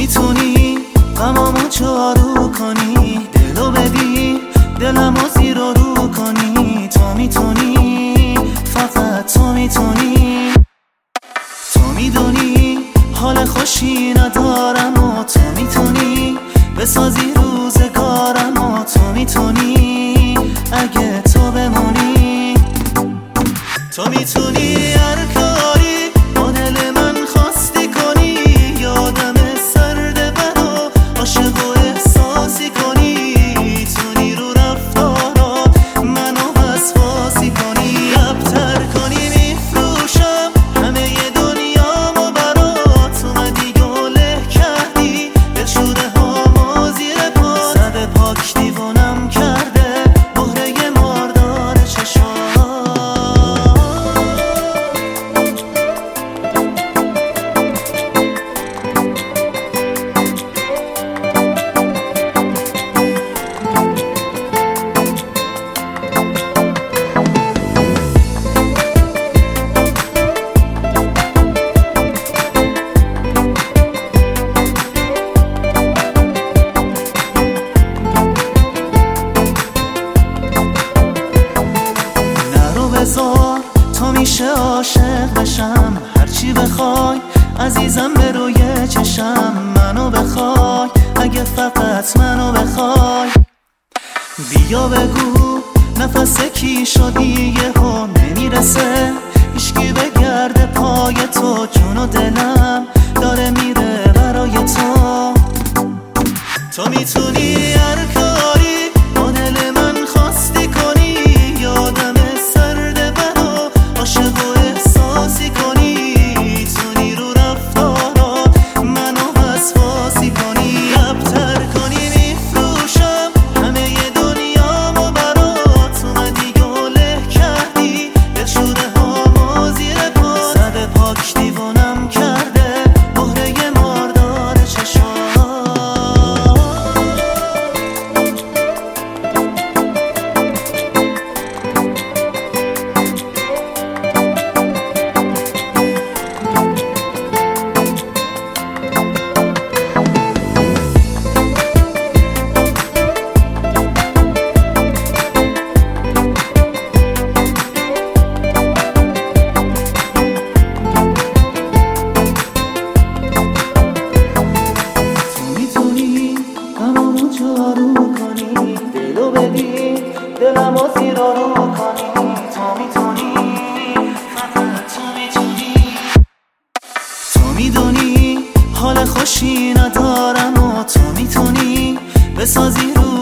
میتونی غمامو جارو کنی، دلو بدی دلمو زیر و رو کنی. تو میتونی، فقط تو میتونی. تو میدونی حال خوشی ندارم و تو میتونی بسازی روزگارم و تو میتونی اگه تو بمونی. تو میتونی هر کاری با دل من خواستی کنی، یادم سرد بد و عاشق و احساسی کنی. میتونی رو رفتارات منو وسواسی کنی، ابتر کنی میفروشم همه دنیامو برات. اومدی گله کردی دلشوره هامو زیر پا، زده پاک دیوونم کرده مهره ماردار چشام. بذار تا میشه عاشق بشم، هرچی بخوای عزیزم به روی چشم. منو بخوای اگه فقط منو بخوای، بیا بگو نفس کی شدی یهو نمیرسه هیچکی بگرده پای تو. جون و دلم داره میره برای تو. تو میتونی هر کاری با دل من خواستی کنی، یادم سرد بد و عاشق و احساسی کنی. میتونی رو رفتارات منو وسواسی کنی، ابتر کنی میفروشم همه دنیامو برات. اومدی گله کردی دلشوره هامو زیر پا، زده پاک دیوونم کرده مهره ماردار چشام. دلو بدی دلمو زیر و رو کنی. تو میتونی، فقط تو میتونی. تو میدونی حال خوشی ندارم و تو میتونی بسازی رو